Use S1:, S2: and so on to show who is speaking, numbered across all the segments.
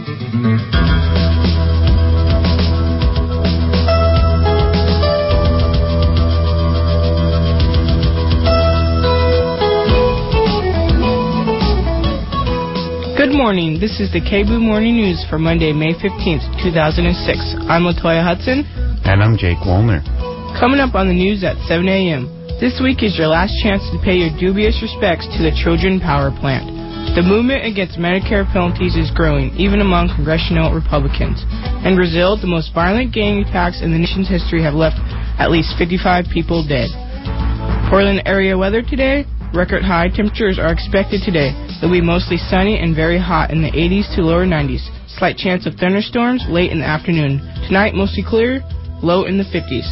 S1: Good morning. This is the KBOO Morning News for Monday, May 15th, 2006. I'm Latoya Hudson.
S2: And I'm Jake Woolner.
S1: Coming up on the news at 7 a.m. This week is your last chance to pay your dubious respects to the Trojan Power Plant. The movement against Medicare penalties is growing, even among congressional Republicans. In Brazil, the most violent gang attacks in the nation's history have left at least 55 people dead. Portland area weather today. Record high temperatures are expected today. It'll be mostly sunny and very hot in the 80s to lower 90s. Slight chance of thunderstorms late in the afternoon. Tonight, mostly clear, low in the 50s.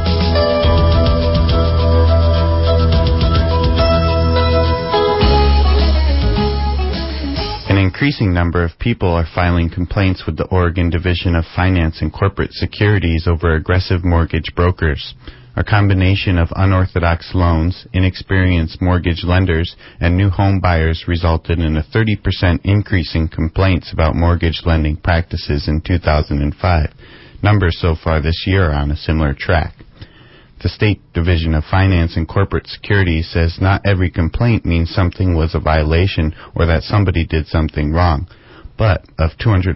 S2: An increasing number of people are filing complaints with the Oregon Division of Finance and Corporate Securities over aggressive mortgage brokers. A combination of unorthodox loans, inexperienced mortgage lenders, and new home buyers resulted in a 30% increase in complaints about mortgage lending practices in 2005. Numbers so far this year are on a similar track. The State Division of Finance and Corporate Securities says not every complaint means something was a violation or that somebody did something wrong. But of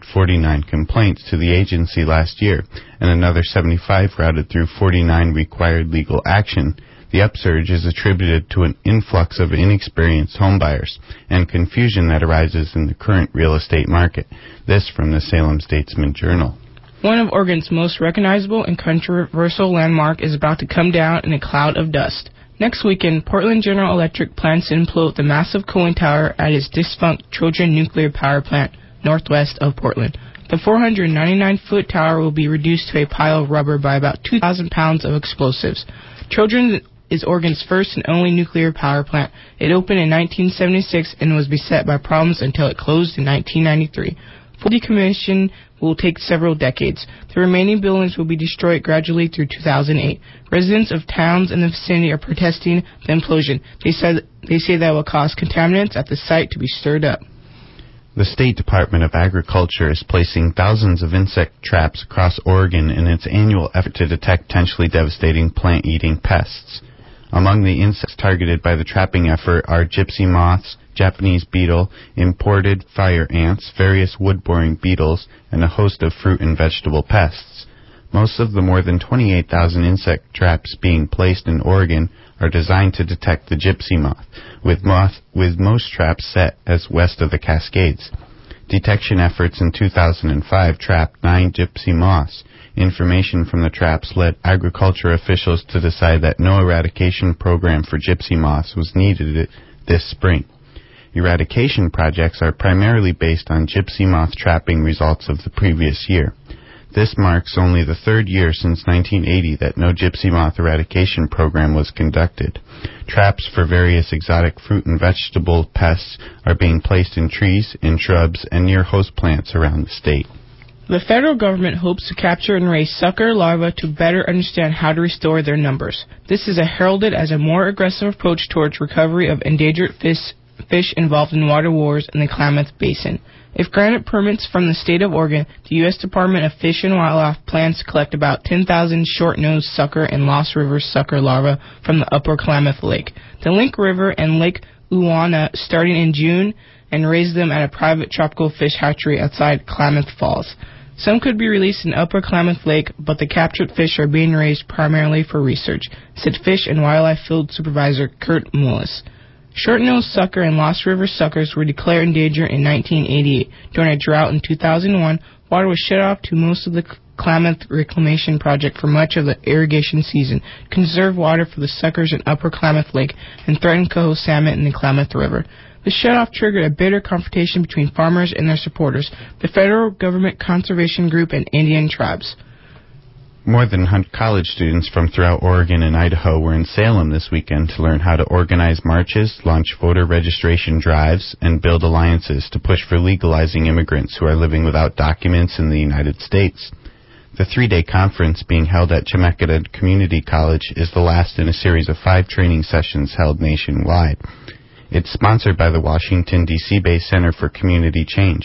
S2: 249 complaints to the agency last year and another 75 routed through 49 required legal action, the upsurge is attributed to an influx of inexperienced homebuyers and confusion that arises in the current real estate market. This from the Salem Statesman Journal.
S1: One of Oregon's most recognizable and controversial landmark is about to come down in a cloud of dust. Next weekend, Portland General Electric plans to implode the massive cooling tower at its defunct Trojan nuclear power plant northwest of Portland. The 499-foot tower will be reduced to a pile of rubber by about 2,000 pounds of explosives. Trojan is Oregon's first and only nuclear power plant. It opened in 1976 and was beset by problems until it closed in 1993. Full decommission will take several decades. The remaining buildings will be destroyed gradually through 2008. Residents of towns in the vicinity are protesting the implosion. They say that will cause contaminants at the site to be stirred up.
S2: The State Department of Agriculture is placing thousands of insect traps across Oregon in its annual effort to detect potentially devastating plant-eating pests. Among the insects targeted by the trapping effort are gypsy moths, Japanese beetle, imported fire ants, various wood-boring beetles, and a host of fruit and vegetable pests. Most of the more than 28,000 insect traps being placed in Oregon are designed to detect the gypsy moth, with most traps set as west of the Cascades. Detection efforts in 2005 trapped 9 gypsy moths. Information from the traps led agriculture officials to decide that no eradication program for gypsy moths was needed this spring. Eradication projects are primarily based on gypsy moth trapping results of the previous year. This marks only the third year since 1980 that no gypsy moth eradication program was conducted. Traps for various exotic fruit and vegetable pests are being placed in trees, in shrubs, and near host plants around the state.
S1: The federal government hopes to capture and raise sucker larvae to better understand how to restore their numbers. This is heralded as a more aggressive approach towards recovery of endangered fish involved in water wars in the Klamath Basin. If granted permits from the state of Oregon, the U.S. Department of Fish and Wildlife plans to collect about 10,000 short-nosed sucker and Lost River sucker larvae from the upper Klamath Lake, the Link River, and Lake Uwana starting in June, and raise them at a private tropical fish hatchery outside Klamath Falls. Some could be released in upper Klamath Lake, but the captured fish are being raised primarily for research, said Fish and Wildlife Field Supervisor Kurt Mullis. Short-nosed sucker and Lost River suckers were declared endangered in 1988. During a drought in 2001, water was shut off to most of the Klamath Reclamation Project for much of the irrigation season, conserve water for the suckers in upper Klamath Lake, and threatened coho salmon in the Klamath River. The shutoff triggered a bitter confrontation between farmers and their supporters, the federal government conservation group, and Indian tribes.
S2: More than 100 college students from throughout Oregon and Idaho were in Salem this weekend to learn how to organize marches, launch voter registration drives, and build alliances to push for legalizing immigrants who are living without documents in the United States. The 3-day conference being held at Chemeketa Community College is the last in a series of 5 training sessions held nationwide. It's sponsored by the Washington, D.C.-based Center for Community Change.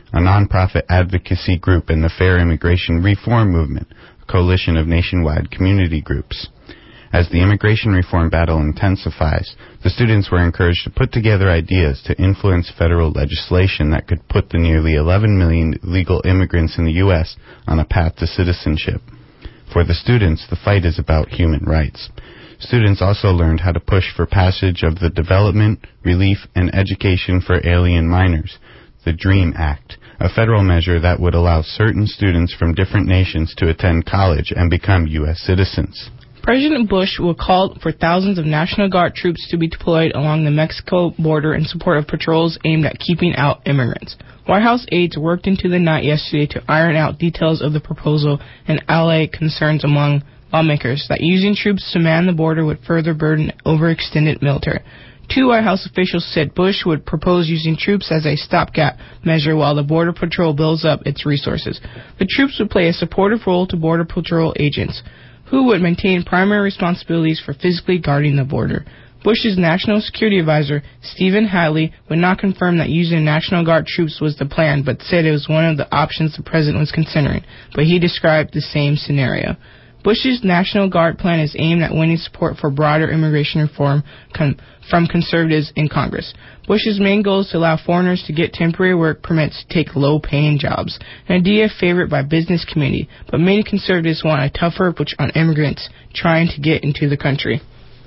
S2: a nonprofit advocacy group in the Fair Immigration Reform Movement, a coalition of nationwide community groups. As the immigration reform battle intensifies, the students were encouraged to put together ideas to influence federal legislation that could put the nearly 11 million legal immigrants in the U.S. on a path to citizenship. For the students, the fight is about human rights. Students also learned how to push for passage of the Development, Relief, and Education for Alien Minors, the DREAM Act, a federal measure that would allow certain students from different nations to attend college and become U.S. citizens.
S1: President Bush will call for thousands of National Guard troops to be deployed along the Mexico border in support of patrols aimed at keeping out immigrants. White House aides worked into the night yesterday to iron out details of the proposal and allay concerns among lawmakers that using troops to man the border would further burden overextended military. Two White House officials said Bush would propose using troops as a stopgap measure while the Border Patrol builds up its resources. The troops would play a supportive role to Border Patrol agents, who would maintain primary responsibilities for physically guarding the border. Bush's National Security Advisor, Stephen Hadley, would not confirm that using National Guard troops was the plan, but said it was one of the options the president was considering, but he described the same scenario. Bush's National Guard plan is aimed at winning support for broader immigration reform from conservatives in Congress. Bush's main goal is to allow foreigners to get temporary work permits to take low-paying jobs, an idea favored by business community, but many conservatives want a tougher approach on immigrants trying to get into the country.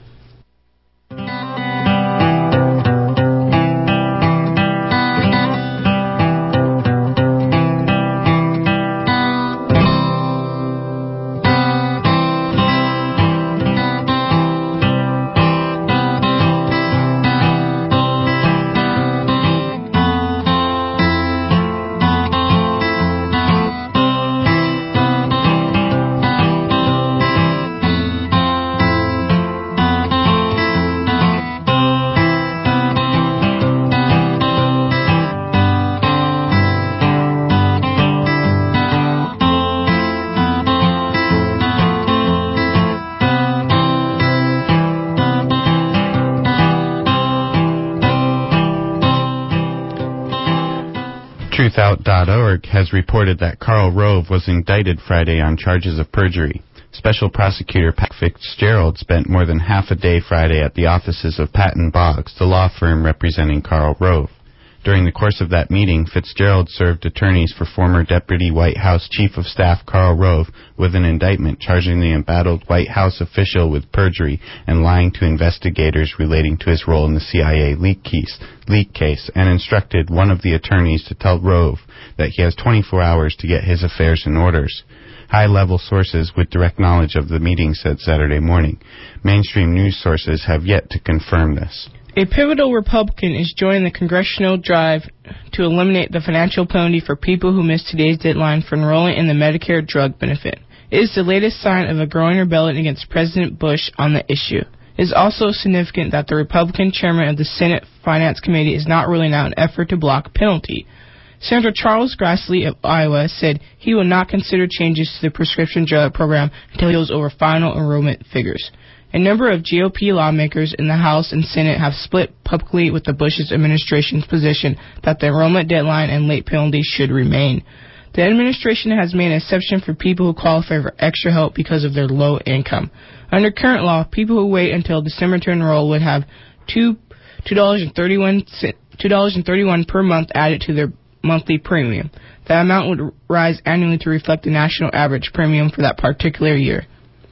S2: Truthout.org has reported that Karl Rove was indicted Friday on charges of perjury. Special Prosecutor Pat Fitzgerald spent more than half a day Friday at the offices of Patton Boggs, the law firm representing Karl Rove. During the course of that meeting, Fitzgerald served attorneys for former Deputy White House Chief of Staff Karl Rove with an indictment charging the embattled White House official with perjury and lying to investigators relating to his role in the CIA leak case, and instructed one of the attorneys to tell Rove that he has 24 hours to get his affairs in order. High-level sources with direct knowledge of the meeting said Saturday morning. Mainstream news sources have yet to confirm this.
S1: A pivotal Republican is joining the congressional drive to eliminate the financial penalty for people who miss today's deadline for enrolling in the Medicare drug benefit. It is the latest sign of a growing rebellion against President Bush on the issue. It is also significant that the Republican chairman of the Senate Finance Committee is not ruling out an effort to block a penalty. Senator Charles Grassley of Iowa said he will not consider changes to the prescription drug program until he goes over final enrollment figures. A number of GOP lawmakers in the House and Senate have split publicly with the Bush administration's position that the enrollment deadline and late penalties should remain. The administration has made an exception for people who qualify for extra help because of their low income. Under current law, people who wait until December to enroll would have $2.31 per month added to their monthly premium. That amount would rise annually to reflect the national average premium for that particular year.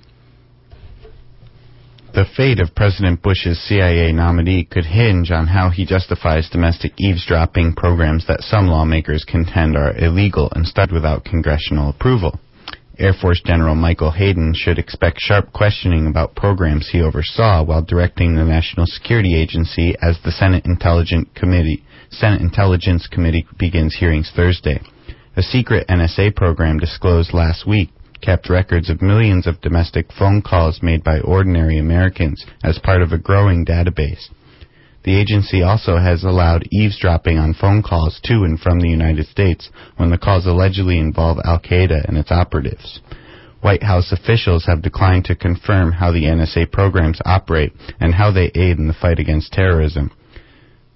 S2: The fate of President Bush's CIA nominee could hinge on how he justifies domestic eavesdropping programs that some lawmakers contend are illegal and started without congressional approval. Air Force General Michael Hayden should expect sharp questioning about programs he oversaw while directing the National Security Agency as the Senate Intelligence Committee begins hearings Thursday. A secret NSA program disclosed last week kept records of millions of domestic phone calls made by ordinary Americans as part of a growing database. The agency also has allowed eavesdropping on phone calls to and from the United States when the calls allegedly involve Al-Qaeda and its operatives. White House officials have declined to confirm how the NSA programs operate and how they aid in the fight against terrorism.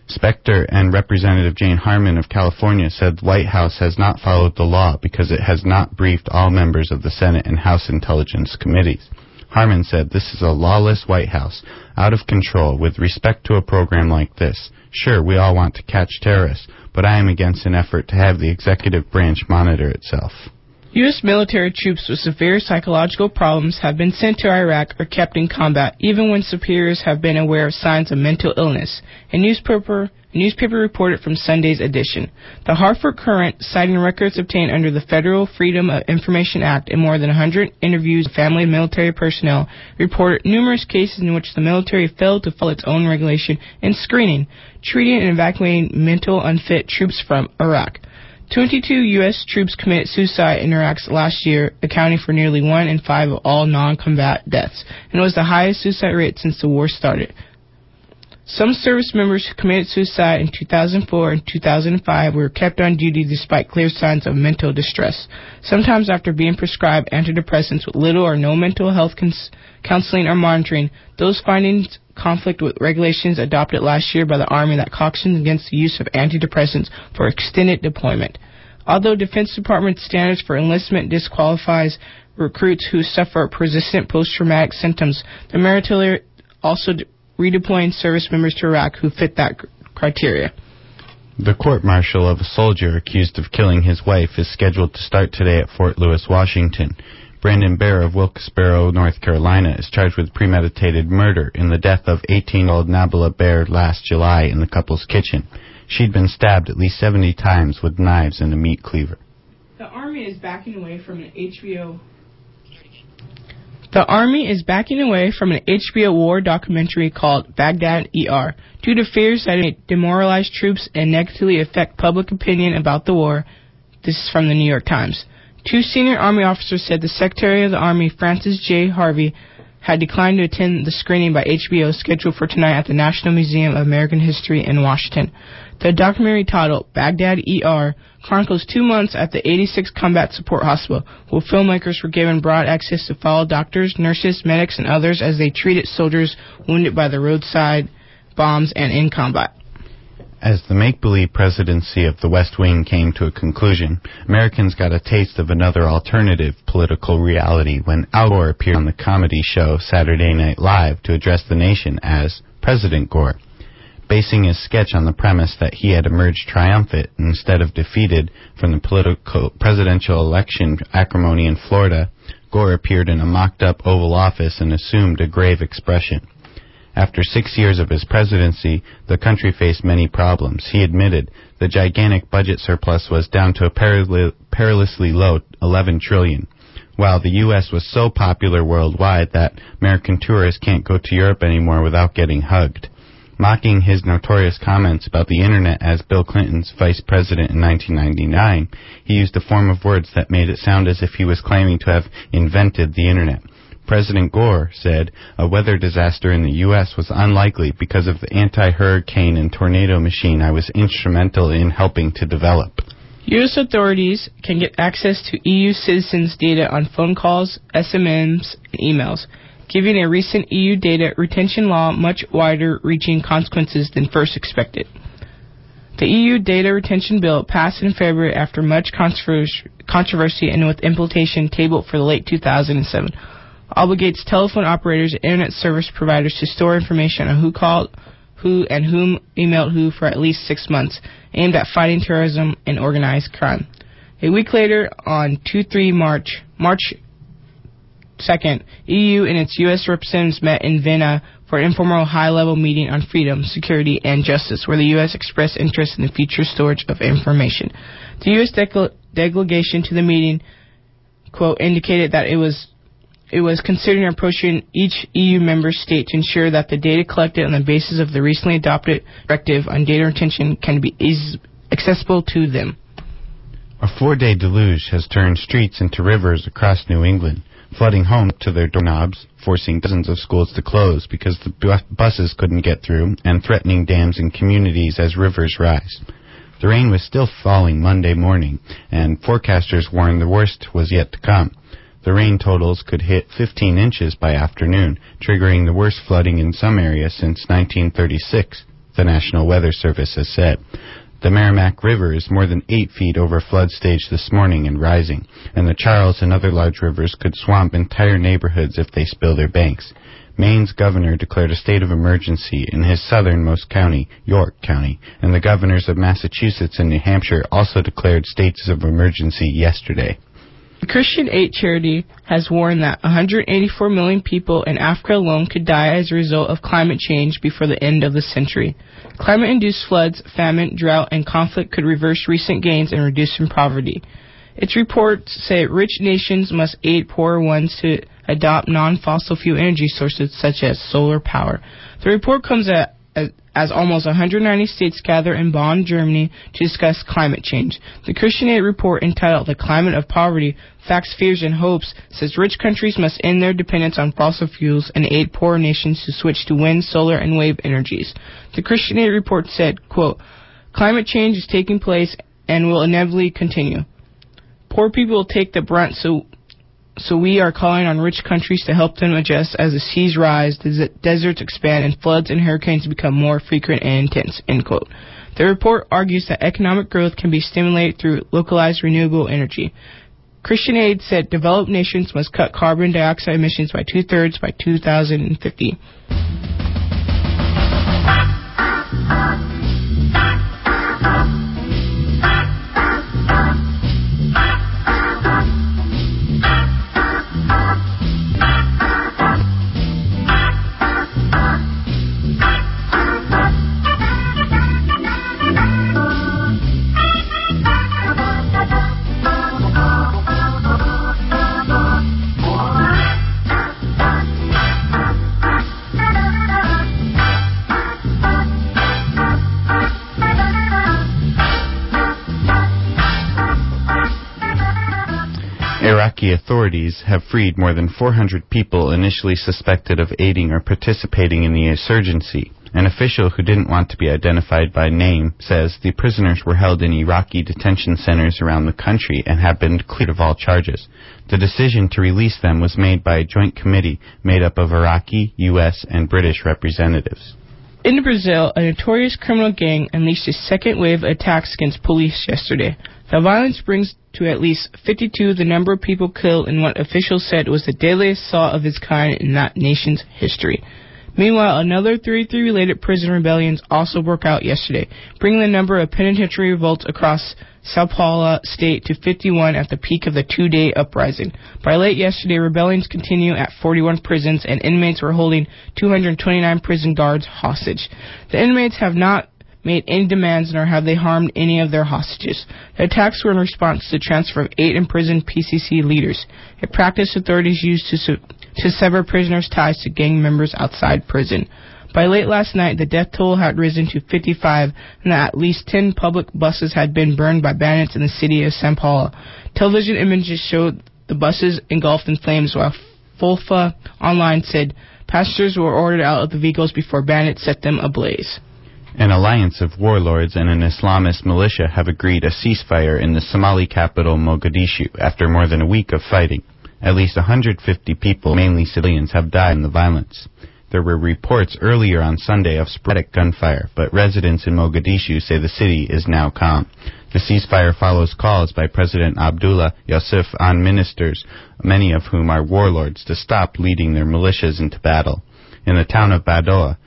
S2: Specter and Representative Jane Harman of California said the White House has not followed the law because it has not briefed all members of the Senate and House Intelligence Committees. Harman said, "This is a lawless White House, out of control, with respect to a program like this. Sure, we all want to catch terrorists, but I am against an effort to have the executive branch monitor itself."
S1: U.S. military troops with severe psychological problems have been sent to Iraq or kept in combat, even when superiors have been aware of signs of mental illness. A newspaper reported from Sunday's edition. The Hartford Courant, citing records obtained under the Federal Freedom of Information Act and more than 100 interviews with family and military personnel, reported numerous cases in which the military failed to follow its own regulation in screening, treating, and evacuating mental unfit troops from Iraq. 22 U.S. troops committed suicide in Iraq last year, accounting for nearly 1 in 5 of all non-combat deaths, and was the highest suicide rate since the war started. Some service members who committed suicide in 2004 and 2005 were kept on duty despite clear signs of mental distress, sometimes after being prescribed antidepressants with little or no mental health counseling or monitoring. Those findings conflict with regulations adopted last year by the Army that cautions against the use of antidepressants for extended deployment. Although Defense Department standards for enlistment disqualifies recruits who suffer persistent post-traumatic symptoms, the military also redeploying service members to Iraq who fit that criteria.
S2: The court-martial of a soldier accused of killing his wife is scheduled to start today at Fort Lewis, Washington. Brandon Bear of Wilkesboro, North Carolina, is charged with premeditated murder in the death of 18-year-old Nabila Bear last July in the couple's kitchen. She'd been stabbed at least 70 times with knives and a meat cleaver.
S1: The Army is backing away from an HBO war documentary called Baghdad ER due to fears that it may demoralize troops and negatively affect public opinion about the war. This is from the New York Times. 2 senior Army officers said the Secretary of the Army, Francis J. Harvey, had declined to attend the screening by HBO scheduled for tonight at the National Museum of American History in Washington. The documentary, titled Baghdad ER, chronicles 2 months at the 86th Combat Support Hospital, where filmmakers were given broad access to follow doctors, nurses, medics, and others as they treated soldiers wounded by the roadside bombs and in combat.
S2: As the make-believe presidency of the West Wing came to a conclusion, Americans got a taste of another alternative political reality when Al Gore appeared on the comedy show Saturday Night Live to address the nation as President Gore. Basing his sketch on the premise that he had emerged triumphant instead of defeated from the presidential election acrimony in Florida, Gore appeared in a mocked-up Oval Office and assumed a grave expression. After 6 years of his presidency, the country faced many problems. He admitted the gigantic budget surplus was down to a perilously low $11 trillion, while the U.S. was so popular worldwide that American tourists can't go to Europe anymore without getting hugged. Mocking his notorious comments about the Internet as Bill Clinton's vice president in 1999, he used a form of words that made it sound as if he was claiming to have invented the Internet. President Gore said a weather disaster in the U.S. was unlikely because of the anti-hurricane and tornado machine I was instrumental in helping to develop.
S1: U.S. authorities can get access to EU citizens' data on phone calls, SMSs, and emails, giving a recent EU data retention law much wider-reaching consequences than first expected. The EU data retention bill passed in February after much controversy and with implementation tabled for the late 2007. Obligates telephone operators and internet service providers to store information on who called who and whom emailed who for at least 6 months, aimed at fighting terrorism and organized crime. A week later, on March 2nd, EU and its U.S. representatives met in Vienna for an informal high-level meeting on freedom, security, and justice, where the U.S. expressed interest in the future storage of information. The U.S. delegation to the meeting, quote, indicated that it was considering approaching each EU member state to ensure that the data collected on the basis of the recently adopted directive on data retention can be accessible to them.
S2: A 4-day deluge has turned streets into rivers across New England, flooding home to their doorknobs, forcing dozens of schools to close because the buses couldn't get through, and threatening dams and communities as rivers rise. The rain was still falling Monday morning, and forecasters warned the worst was yet to come. The rain totals could hit 15 inches by afternoon, triggering the worst flooding in some areas since 1936. the National Weather Service has said. The Merrimack River is more than 8 feet over flood stage this morning and rising, and the Charles and other large rivers could swamp entire neighborhoods if they spill their banks. Maine's governor declared a state of emergency in his southernmost county, York County, and the governors of Massachusetts and New Hampshire also declared states of emergency yesterday.
S1: The Christian Aid charity has warned that 184 million people in Africa alone could die as a result of climate change before the end of the century. Climate-induced floods, famine, drought, and conflict could reverse recent gains and reduce poverty. Its reports say rich nations must aid poorer ones to adopt non-fossil fuel energy sources such as solar power. The report comes as almost 190 states gather in Bonn, Germany, to discuss climate change. The Christian Aid report, entitled The Climate of Poverty, Facts, Fears, and Hopes, says rich countries must end their dependence on fossil fuels and aid poorer nations to switch to wind, solar, and wave energies. The Christian Aid report said, quote, "Climate change is taking place and will inevitably continue. Poor people will take the brunt, so we are calling on rich countries to help them adjust as the seas rise, the deserts expand, and floods and hurricanes become more frequent and intense," end quote. The report argues that economic growth can be stimulated through localized renewable energy. Christian Aid said developed nations must cut carbon dioxide emissions by 2/3 by 2050.
S2: Iraqi authorities have freed more than 400 people initially suspected of aiding or participating in the insurgency. An official who didn't want to be identified by name says the prisoners were held in Iraqi detention centers around the country and have been cleared of all charges. The decision to release them was made by a joint committee made up of Iraqi, U.S., and British representatives.
S1: In Brazil, a notorious criminal gang unleashed a second wave of attacks against police yesterday. The violence brings to at least 52 the number of people killed in what officials said was the deadliest assault of its kind in that nation's history. Meanwhile, another 33 related prison rebellions also broke out yesterday, bringing the number of penitentiary revolts across Sao Paulo state to 51 at the peak of the 2-day uprising. By late yesterday, rebellions continue at 41 prisons, and inmates were holding 229 prison guards hostage. The inmates have not made any demands, nor have they harmed any of their hostages. The attacks were in response to the transfer of 8 imprisoned PCC leaders, a practice authorities used to sever prisoners' ties to gang members outside prison. By late last night, the death toll had risen to 55, and that at least 10 public buses had been burned by bandits in the city of São Paulo. Television images showed the buses engulfed in flames, while Folha Online said passengers were ordered out of the vehicles before bandits set them ablaze.
S2: An alliance of warlords and an Islamist militia have agreed a ceasefire in the Somali capital Mogadishu after more than a week of fighting. At least 150 people, mainly civilians, have died in the violence. There were reports earlier on Sunday of sporadic gunfire, but residents in Mogadishu say the city is now calm. The ceasefire follows calls by President Abdullah Yusuf on ministers, many of whom are warlords, to stop leading their militias into battle. In the town of Badoa,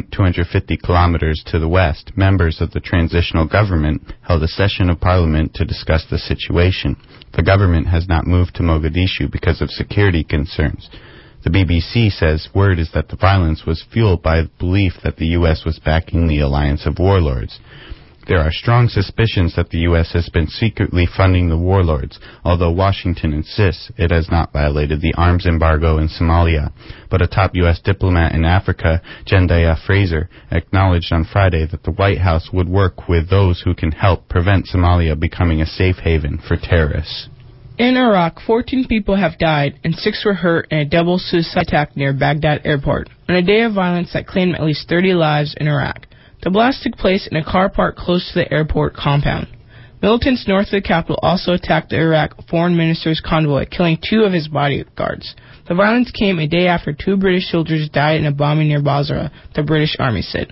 S2: 250 kilometers to the west, members of the transitional government held a session of parliament to discuss the situation. The government has not moved to Mogadishu because of security concerns. The BBC says word is that the violence was fueled by the belief that the U.S. was backing the alliance of warlords. There are strong suspicions that the U.S. has been secretly funding the warlords, although Washington insists it has not violated the arms embargo in Somalia. But a top U.S. diplomat in Africa, Jendaya Fraser, acknowledged on Friday that the White House would work with those who can help prevent Somalia becoming a safe haven for terrorists.
S1: In Iraq, 14 people have died and 6 were hurt in a double suicide attack near Baghdad airport, on a day of violence that claimed at least 30 lives in Iraq. The blast took place in a car park close to the airport compound. Militants north of the capital also attacked the Iraq foreign minister's convoy, killing 2 of his bodyguards. The violence came a day after 2 British soldiers died in a bombing near Basra, the British Army said.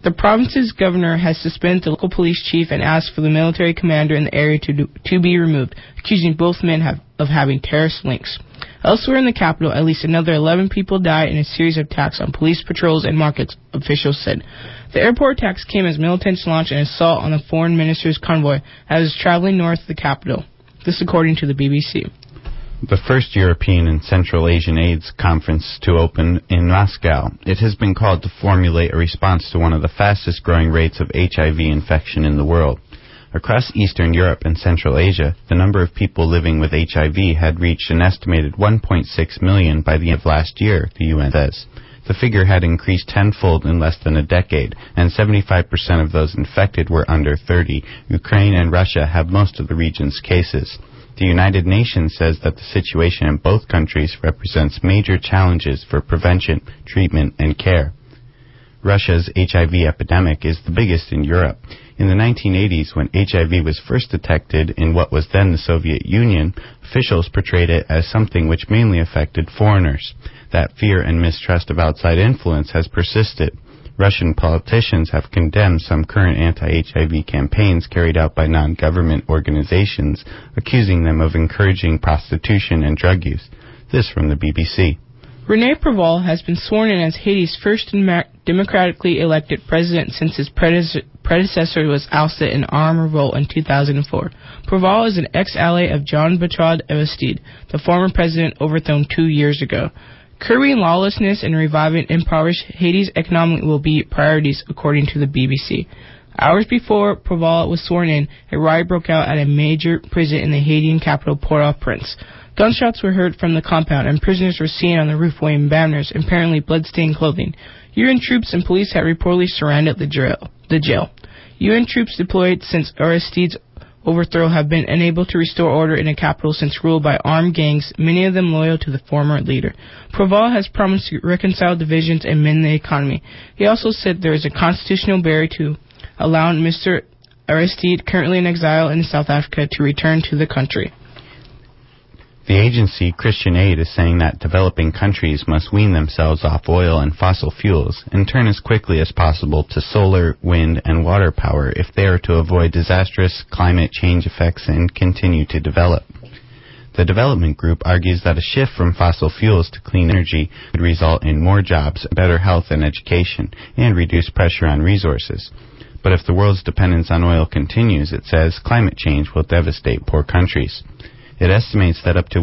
S1: The province's governor has suspended the local police chief and asked for the military commander in the area to be removed, accusing both men of having terrorist links. Elsewhere in the capital, at least another 11 people died in a series of attacks on police patrols and markets, officials said. The airport attacks came as militants launched an assault on the foreign minister's convoy as it was traveling north of the capital. This according to the BBC.
S2: The first European and Central Asian AIDS conference to open in Moscow. It has been called to formulate a response to one of the fastest growing rates of HIV infection in the world. Across Eastern Europe and Central Asia, the number of people living with HIV had reached an estimated 1.6 million by the end of last year, the UN says. The figure had increased tenfold in less than a decade, and 75% of those infected were under 30. Ukraine and Russia have most of the region's cases. The United Nations says that the situation in both countries represents major challenges for prevention, treatment, and care. Russia's HIV epidemic is the biggest in Europe. In the 1980s, when HIV was first detected in what was then the Soviet Union, officials portrayed it as something which mainly affected foreigners. That fear and mistrust of outside influence has persisted. Russian politicians have condemned some current anti-HIV campaigns carried out by non-government organizations, accusing them of encouraging prostitution and drug use. This from the BBC.
S1: Rene Preval has been sworn in as Haiti's first democratically elected president since his predecessor was ousted in an armed revolt in 2004. Preval is an ex-ally of Jean-Bertrand Aristide, the former president overthrown 2 years ago. Curbing lawlessness and reviving impoverished Haiti's economy will be priorities, according to the BBC. Hours before Preval was sworn in, a riot broke out at a major prison in the Haitian capital, Port-au-Prince. Gunshots were heard from the compound, and prisoners were seen on the roof waving banners, apparently blood-stained clothing. UN troops and police had reportedly surrounded the jail. UN troops deployed since Aristide's overthrow have been unable to restore order in the capital since ruled by armed gangs, many of them loyal to the former leader. Preval has promised to reconcile divisions and mend the economy. He also said there is a constitutional barrier to allow Mr. Aristide, currently in exile in South Africa, to return to the country.
S2: The agency Christian Aid is saying that developing countries must wean themselves off oil and fossil fuels and turn as quickly as possible to solar, wind, and water power if they are to avoid disastrous climate change effects and continue to develop. The development group argues that a shift from fossil fuels to clean energy would result in more jobs, better health and education, and reduce pressure on resources. But if the world's dependence on oil continues, it says, climate change will devastate poor countries. It estimates that up to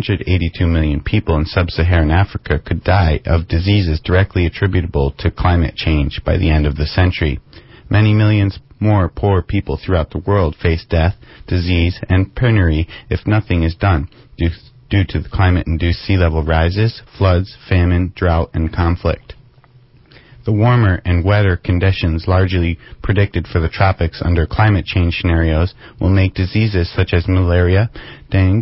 S2: 182 million people in sub-Saharan Africa could die of diseases directly attributable to climate change by the end of the century. Many millions more poor people throughout the world face death, disease, and penury if nothing is done due to the climate-induced sea level rises, floods, famine, drought, and conflict. The warmer and wetter conditions largely predicted for the tropics under climate change scenarios will make diseases such as malaria, dengue,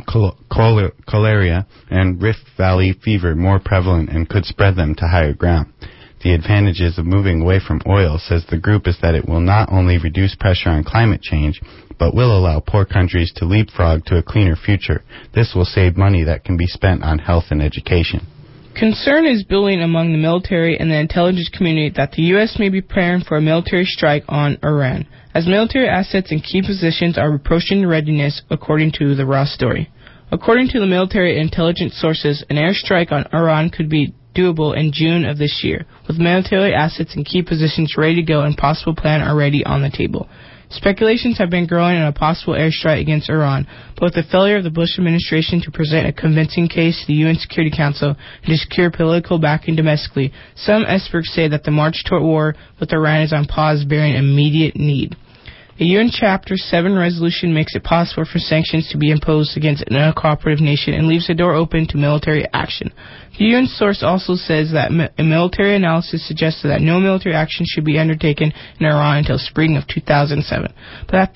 S2: cholera, and Rift Valley fever more prevalent and could spread them to higher ground. The advantages of moving away from oil, says the group, is that it will not only reduce pressure on climate change, but will allow poor countries to leapfrog to a cleaner future. This will save money that can be spent on health and education.
S1: Concern is building among the military and the intelligence community that the U.S. may be preparing for a military strike on Iran, as military assets and key positions are approaching readiness, according to the Raw story. According to the military intelligence sources, an airstrike on Iran could be doable in June of this year, with military assets and key positions ready to go and possible plan already on the table. Speculations have been growing on a possible airstrike against Iran, but with the failure of the Bush administration to present a convincing case to the UN Security Council and to secure political backing domestically, some experts say that the march toward war with Iran is on pause, bearing immediate need. A UN Chapter 7 resolution makes it possible for sanctions to be imposed against an uncooperative nation and leaves the door open to military action. The UN source also says that a military analysis suggested that no military action should be undertaken in Iran until spring of 2007, but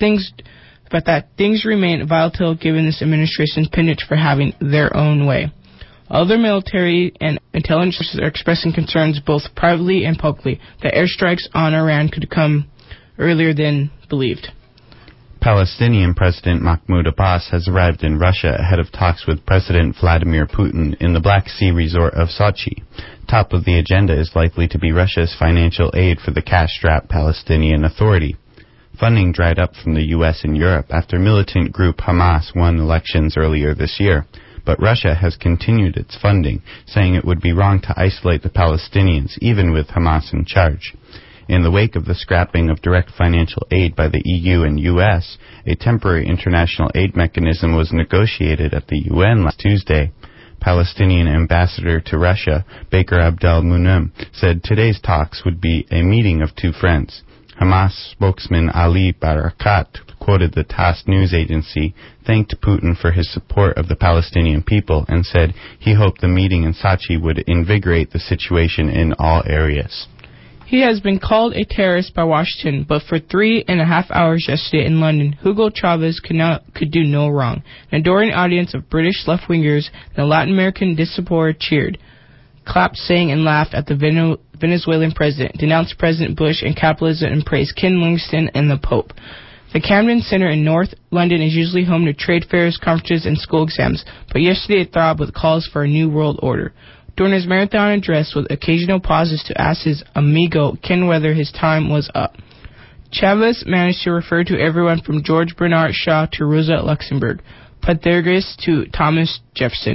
S1: that things remain volatile given this administration's penchant for having their own way. Other military and intelligence sources are expressing concerns both privately and publicly that airstrikes on Iran could come earlier than believed.
S2: Palestinian President Mahmoud Abbas has arrived in Russia ahead of talks with President Vladimir Putin in the Black Sea resort of Sochi. Top of the agenda is likely to be Russia's financial aid for the cash-strapped Palestinian Authority. Funding dried up from the U.S. and Europe after militant group Hamas won elections earlier this year, but Russia has continued its funding, saying it would be wrong to isolate the Palestinians, even with Hamas in charge. In the wake of the scrapping of direct financial aid by the EU and US, a temporary international aid mechanism was negotiated at the UN last Tuesday. Palestinian ambassador to Russia, Baker Abdel-Munem, said today's talks would be a meeting of two friends. Hamas spokesman Ali Barakat quoted the TASS news agency, thanked Putin for his support of the Palestinian people, and said he hoped the meeting in Sochi would invigorate the situation in all areas.
S1: He has been called a terrorist by Washington, but for 3.5 hours yesterday in London, Hugo Chavez could do no wrong. An adoring audience of British left-wingers and the Latin American diaspora cheered, clapped, sang, and laughed at the Venezuelan president, denounced President Bush and capitalism, and praised Ken Livingstone and the Pope. The Camden Centre in North London is usually home to trade fairs, conferences, and school exams, but yesterday it throbbed with calls for a new world order. During his marathon address, with occasional pauses to ask his amigo Ken whether his time was up, Chavez managed to refer to everyone from George Bernard Shaw to Rosa Luxemburg, Pythagoras to Thomas Jefferson,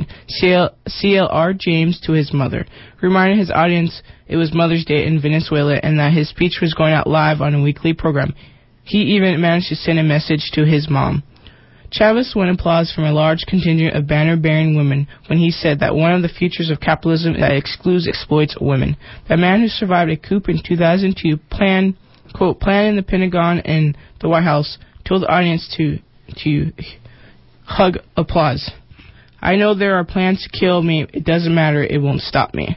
S1: C.L.R. James to his mother, reminding his audience it was Mother's Day in Venezuela and that his speech was going out live on a weekly program. He even managed to send a message to his mom. Chavez won applause from a large contingent of banner-bearing women when he said that one of the features of capitalism is that it exploits women. The man who survived a coup in 2002 planned in the Pentagon and the White House told the audience to hug applause. I know there are plans to kill me. It doesn't matter. It won't stop me.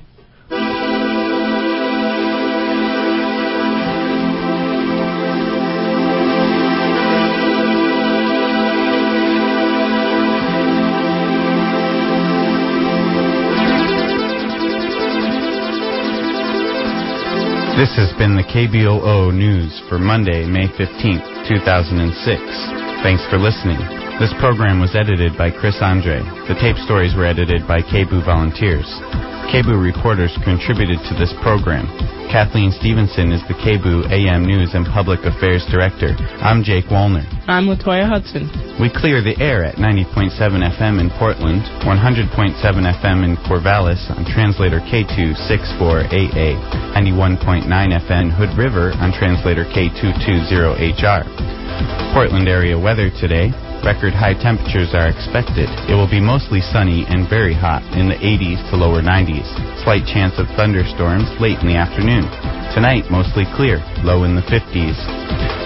S2: This has been the KBOO News for Monday, May 15th, 2006. Thanks for listening. This program was edited by Chris Andre. The tape stories were edited by KBOO volunteers. KBOO reporters contributed to this program. Kathleen Stevenson is the KBOO AM News and Public Affairs Director. I'm Jake Wollner.
S1: I'm Latoya Hudson.
S2: We clear the air at 90.7 FM in Portland, 100.7 FM in Corvallis on translator K264AA, 91.9 FM Hood River on translator K220HR. Portland area weather today. Record high temperatures are expected. It will be mostly sunny and very hot in the 80s to lower 90s. Slight chance of thunderstorms late in the afternoon. Tonight, mostly clear, low in the 50s.